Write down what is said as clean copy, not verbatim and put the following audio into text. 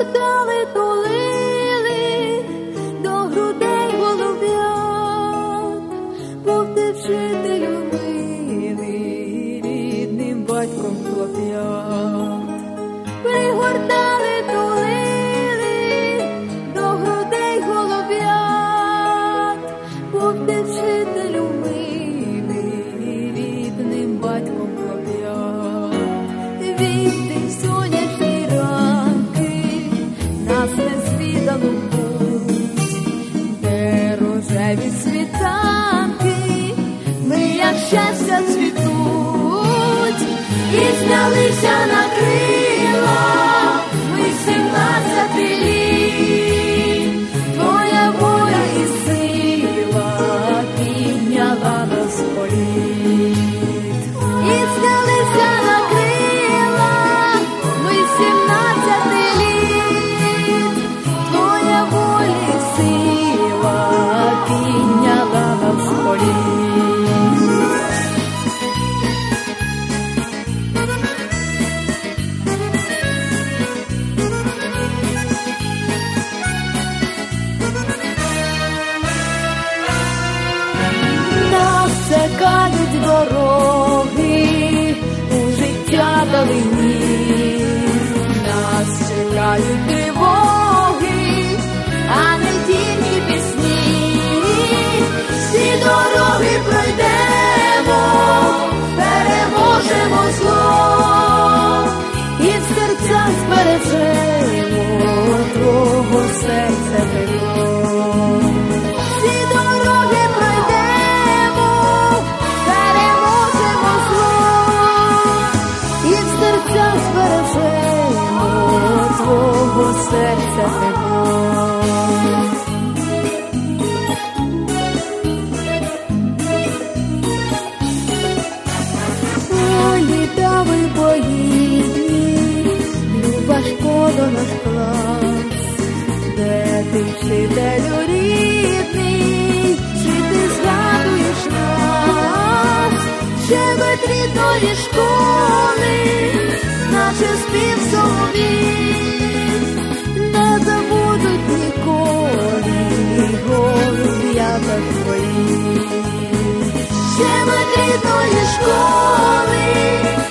пригортали, тулили до грудей голуб'ят, був ти вчителю милий, рідним батьком хлоп'ят. Пригортали, тулили до грудей голуб'ят, був ти вчителю милий, рідним батьком хлоп'ят. Війти в сонячні ранки, нас незвідану путь, де рожеві світанки, ми як щастя цвітуть, і знялися на крила, ми 17 літ, твоя воля і сила підняла нас в політ. І знялися на крила, ми 17 літ, твоя воля і сила підняла нас в політ. Чекають дороги у життя далині, нас чекають тривоги, а не тільки пісні. Всі дороги пройдемо, переможемо зло, і в серцях збережемо твого серця тепло. Всі дороги пройдемо, збережемо твого серця тепло. Літа ви поїдні, люба шкода наш клас, де ти, вчителю рідний, чи ти згадуєш нас, щебет рідної школи, наче спів солов'їв, не забудуть ніколи голуб'ята твої. Щебет рідної школи,